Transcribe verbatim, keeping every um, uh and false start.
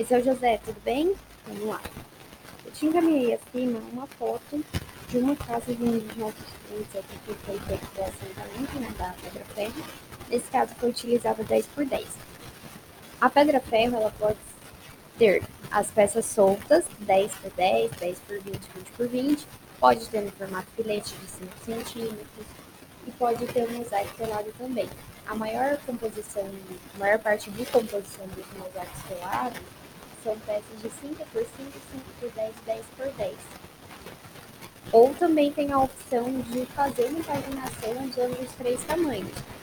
Esse é o José, tudo bem? Vamos lá. Eu te encaminhei acima uma foto de uma casa de um dos nossos clientes aqui que foi feito para assentamento, né, da Pedra Ferro. Nesse caso foi utilizada dez por dez. A Pedra Ferro ela pode ter as peças soltas, dez por dez, dez por vinte, vinte por vinte, pode ter no formato filete de cinco centímetros e pode ter um mosaico telado também. A maior composição, a maior parte de composição dos mosaicos telados são peças de cinco por cinco, cinco por dez, dez por dez. Ou também tem a opção de fazer uma paginação usando os três tamanhos.